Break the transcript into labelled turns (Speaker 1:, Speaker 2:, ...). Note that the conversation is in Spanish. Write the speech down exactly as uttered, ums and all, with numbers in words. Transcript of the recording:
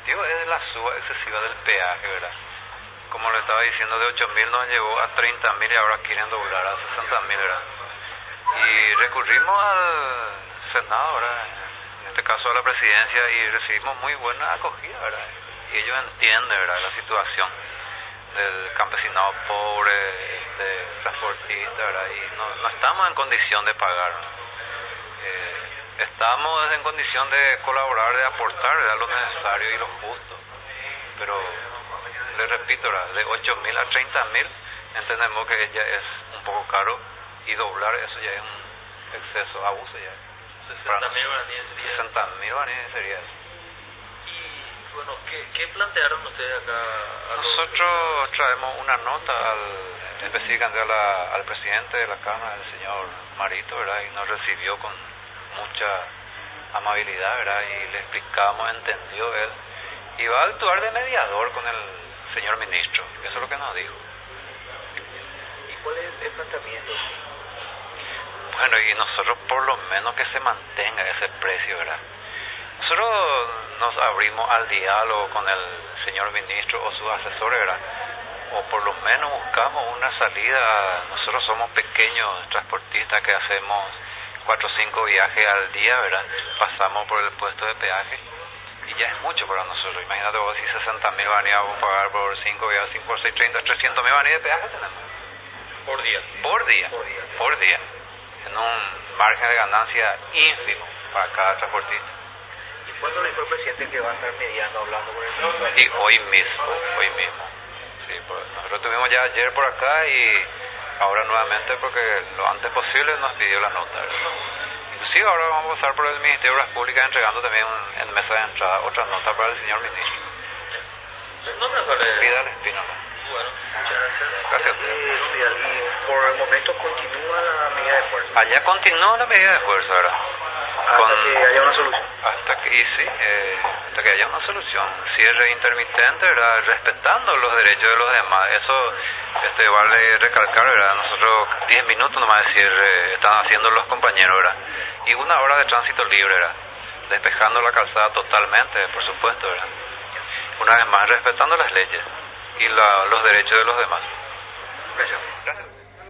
Speaker 1: motivo es la suba excesiva del peaje, ¿verdad? Como le estaba diciendo, de ocho mil nos llegó a treinta mil y ahora quieren doblar a sesenta mil, ¿verdad? Y recurrimos al Senado, ¿verdad? En este caso a la presidencia, y recibimos muy buena acogida, ¿verdad? Y ellos entienden, ¿verdad?, la situación del campesinado pobre, este, transportista, ¿verdad? Y no, no estamos en condición de pagar, ¿no? eh, estamos en condición de colaborar, de aportar, ¿verdad?, lo necesario y lo justo, pero les repito, ¿verdad?, de ocho mil a treinta mil entendemos que ya es un poco caro, y doblar eso ya es un exceso, abuso ya.
Speaker 2: sesenta mil guaraníes sería.
Speaker 1: sesenta mil guaraníes sería eso.
Speaker 2: Y bueno, ¿qué, qué plantearon ustedes acá? A los...
Speaker 1: Nosotros traemos una nota al, específicamente a la, al presidente de la Cámara, el señor Marito, ¿verdad? Y nos recibió con mucha amabilidad, ¿verdad? Y le explicamos, entendió él, y va a actuar de mediador con el señor ministro. Eso es lo que nos dijo.
Speaker 2: ¿Y cuál es el planteamiento?
Speaker 1: Bueno, y nosotros por lo menos que se mantenga ese precio, ¿verdad? Nosotros nos abrimos al diálogo con el señor ministro o sus asesores, ¿verdad? O por lo menos buscamos una salida. Nosotros somos pequeños transportistas que hacemos cuatro o cinco viajes al día, ¿verdad? Pasamos por el puesto de peaje y ya es mucho para nosotros. Imagínate vos, si sesenta mil guaraníes vamos a pagar por cinco viajes, cinco por seis, treinta, trescientos mil guaraníes de peaje tenemos.
Speaker 2: Por día.
Speaker 1: Por día.
Speaker 2: Por día.
Speaker 1: Por día. En un margen de ganancia ínfimo para cada transportista.
Speaker 2: ¿Y cuándo le dijo el presidente que va a estar mediando, hablando con el ministro?
Speaker 1: Y hoy mismo, hoy mismo. Sí, pues nosotros estuvimos ya ayer por acá y ahora nuevamente, porque lo antes posible nos pidió la nota, ¿verdad? Inclusive ahora vamos a pasar por el Ministerio de Obras Públicas entregando también un, en mesa de entrada otra nota para el señor ministro.
Speaker 2: No me acuerdo.
Speaker 1: Vidal Espínola.
Speaker 2: Bueno, muchas gracias.
Speaker 1: Gracias a usted.
Speaker 2: Eh, Vidal, y por el momento continúa la medida de fuerza.
Speaker 1: Allá continúa la medida de fuerza, ¿verdad?
Speaker 2: Hasta
Speaker 1: Con,
Speaker 2: que haya una solución.
Speaker 1: Hasta que, y sí, eh, hasta que haya una solución. Cierre intermitente, ¿verdad?, respetando los derechos de los demás. Eso este, vale recalcar, ¿verdad? Nosotros diez minutos nomás de cierre están haciendo los compañeros, ¿verdad? Y una hora de tránsito libre, ¿verdad?, despejando la calzada totalmente, por supuesto, ¿verdad? Una vez más, respetando las leyes y la, los derechos de los demás.
Speaker 2: Gracias.
Speaker 1: Gracias.